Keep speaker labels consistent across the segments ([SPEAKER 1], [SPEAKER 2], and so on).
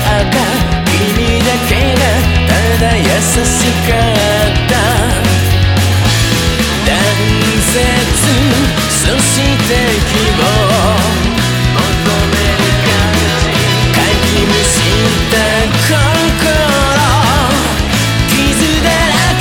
[SPEAKER 1] った君だけがただ優しかった。断絶そして希望求める感じ、かきむした心傷だら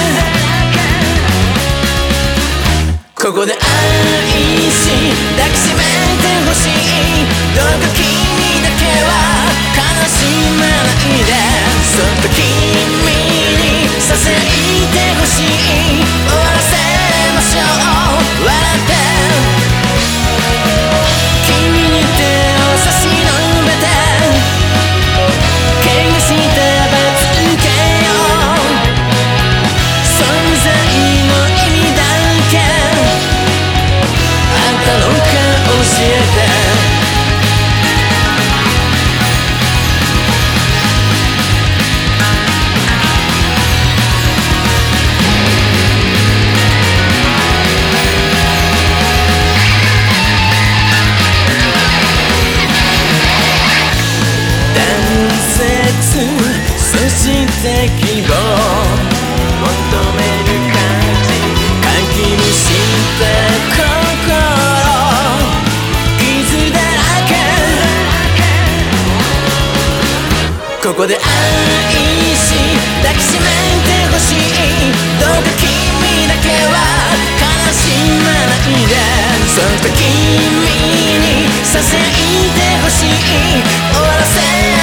[SPEAKER 1] け。ここで愛し抱きしめてほしい。どうか君だけは悲しまないで。そっと君にささやいてほしい。終わらせましょう笑って。君に手を差し伸べて怪我したばつけよう。存在の意味だけあったのか教えて。そして希望求める感じ、かきむした心傷だらけ。ここで愛し抱きしめてほしい。どうか君だけは悲しまないで。そっと君にささやいてほしい。終わらせ